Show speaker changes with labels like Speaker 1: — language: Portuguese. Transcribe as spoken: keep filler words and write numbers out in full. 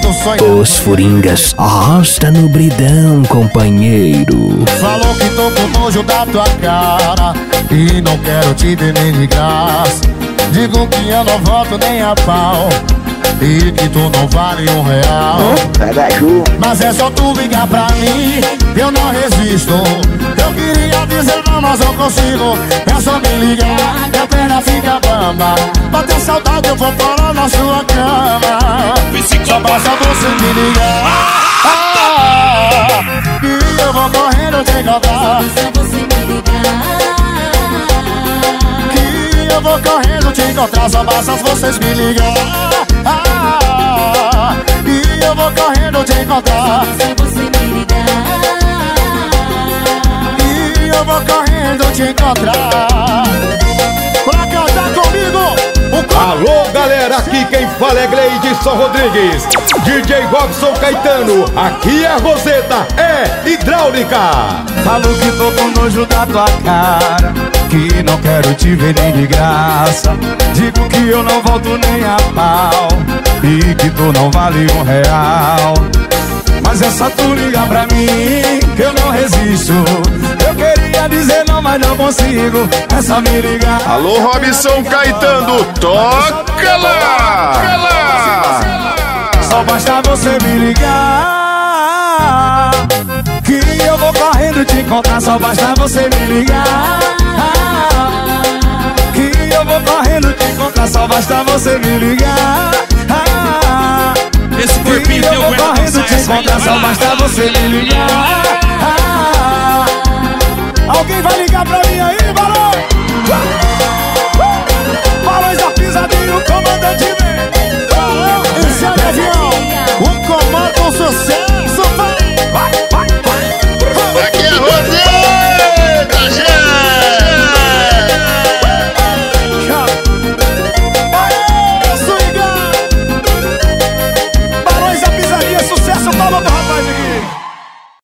Speaker 1: do sonho.
Speaker 2: Os Furingas, arrasta no bridão, companheiro.
Speaker 1: Falou que tô com nojo da tua cara e não quero te ver nem de graça. Digo que eu não volto nem a pau e que tu não vale um real. Mas é só tu ligar pra mim, eu não resisto. Eu queria dizer não, mas não consigo. É só me ligar, minha perna fica bamba. Bater saudade eu vou parar na sua cama. Só basta você me ligar, ah, e eu vou correndo te encontrar. Que eu vou correndo te encontrar. Só basta vocês me ligar, ah, e eu vou correndo te encontrar. E eu vou correndo te encontrar. Pra cantar comigo.
Speaker 3: Alô galera, aqui quem fala é Gleidson Rodrigues, D J Robson Caetano. Aqui a Roseta é hidráulica.
Speaker 1: Falo que tô com nojo da tua cara, que não quero te ver nem de graça. Digo que eu não volto nem a pau e que tu não vale um real. Mas é só tu ligar pra mim que eu não resisto. Eu queria dizer não, mas não consigo. É só me ligar.
Speaker 4: Alô Robson Caetano, toca lá!
Speaker 1: Só basta você me ligar que eu vou correndo te encontrar. Só basta você me ligar que eu vou correndo te encontrar. Só basta você me ligar.
Speaker 5: Esse corpinho
Speaker 1: que eu vou correndo te encontrar. Só basta você me ligar. Alguém vai ligar pra mim aí?